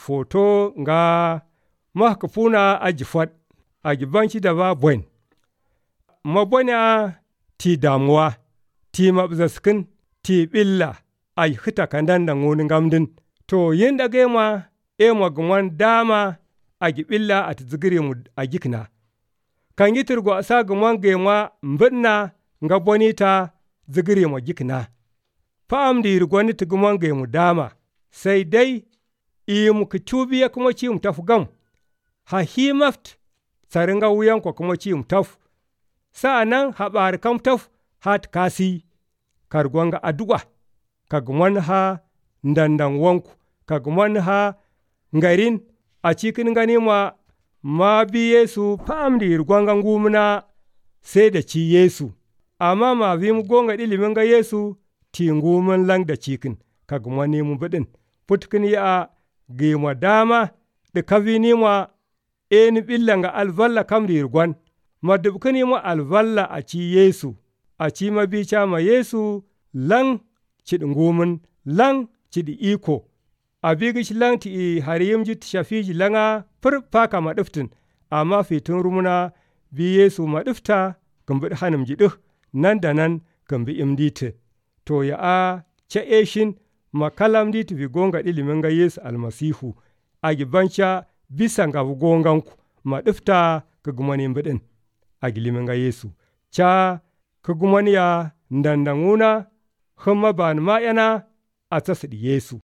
foto nga mahkapuna a jifat a gibanci da ba bwen mabonya ti damuwa ti mabzaskin ti billa a hita kandan da ngoni gamdin to yin da gema magwan dama a gibilla a tizigire mu a gikna kan yitirgo asa gwan gema mbidna nga bonita zigire mu gikna fa'am di rigwani tigman gemu dama sai dai mu kitubiya kuma ci mu tafi gam ha himaft saringa wuyan ko kuma ci mu taf sa'anan haɓar kam taf hat kasi kargonga aduwa kagman ha ndandan wanku kagman ha ngarin a cikin gani ma bi Yesu fa'am di rigwanga ngumna sai da ci Yesu amma ma bi mu gonga ilimin ga Yesu ti ngumun lang da cikin kagman ne mu bidin putkin ya gema dama da kavini ma eni billanga alvalla kam di rigwan madubkini ma alvalla a ci Yesu a ci mabica ma Yesu lang cid ngumun lang cid iko a bigish lang ti hariyim jit shafiji langa fur paka maduftin amma fitin rumuna bi Yesu madufta gambid hanum jidih nan da nan gambi imdite to ya a ce eshin makalam dit vi gonga ilimin ga Yesu almasihu a gibanca bisa ga gonganku madufta ka gumani bidin a gilimin ga Yesu ca ka gumani ya ndandanguna humma ban ma yana a tasidi Yesu